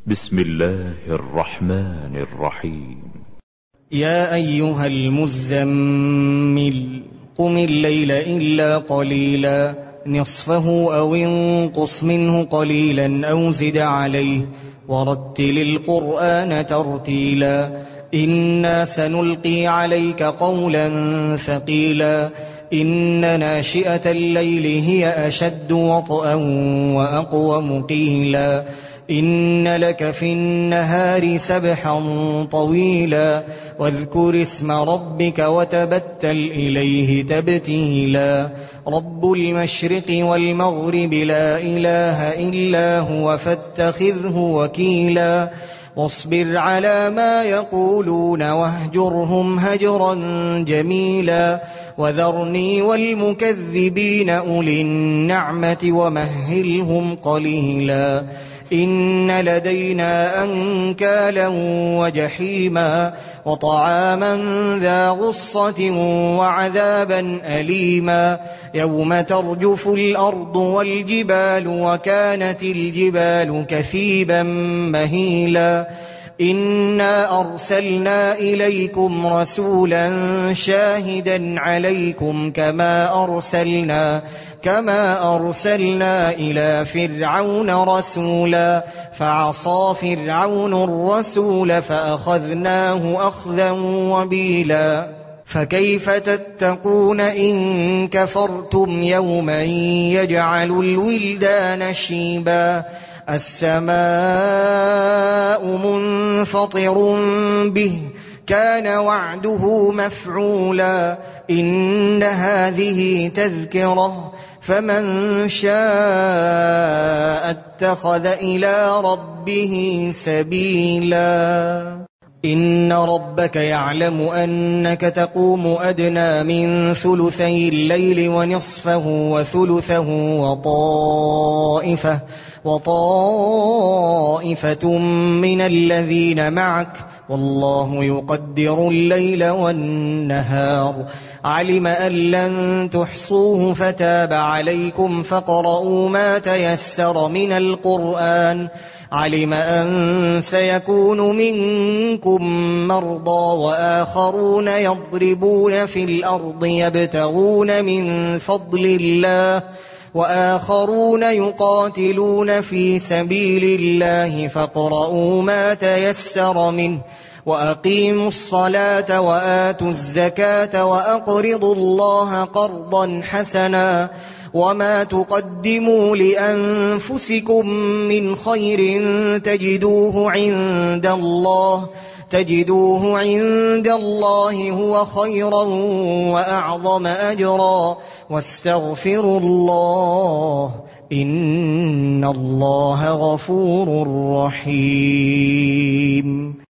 بسم الله الرحمن الرحيم. يا أيها المزمل قم الليل إلا قليلا نصفه أو انقص منه قليلا أو زد عليه ورتل القرآن ترتيلا إنا سنلقي عليك قولا ثقيلا إن ناشئة الليل هي أشد وطئا وأقوم قيلا إن لك في النهار سبحا طويلا واذكر اسم ربك وتبتل إليه تبتيلا رب المشرق والمغرب لا إله إلا هو فاتخذه وكيلا واصبر على ما يقولون واهجرهم هجرا جميلا وذرني والمكذبين أولي النعمة ومهلهم قليلا إن لدينا أنكالا وجحيما وطعاما ذا غصة وعذابا أليما يوم ترجف الأرض والجبال وكانت الجبال كثيبا مهيلا إنا أرسلنا إليكم رسولا شاهدا عليكم كما أرسلنا إلى فرعون رسولا فعصى فرعون الرسول فأخذناه أخذا وبيلا فكيف تتقون إن كفرتم يوما يجعل الولدان شيبا السماء منفطر به كان وعده مفعولا إن هذه تذكرة فمن شاء اتخذ إلى ربه سبيلا إن ربك يعلم أنك تقوم أدنى من ثلثي الليل ونصفه وثلثه وطائفة من الذين معك والله يقدر الليل والنهار علم أن لن تحصوه فتاب عليكم فاقرؤوا ما تيسر من القرآن علم أن سيكون منكم مرضى وآخرون يضربون في الأرض يبتغون من فضل الله وآخرون يقاتلون في سبيل الله فاقرؤوا ما تيسر منه وأقيموا الصلاة وآتوا الزكاة وأقرضوا الله قرضا حسنا وما تقدموا لأنفسكم من خير تجدوه عند الله هو خيرا وأعظم أجرا واستغفروا الله إن الله غفور رحيم.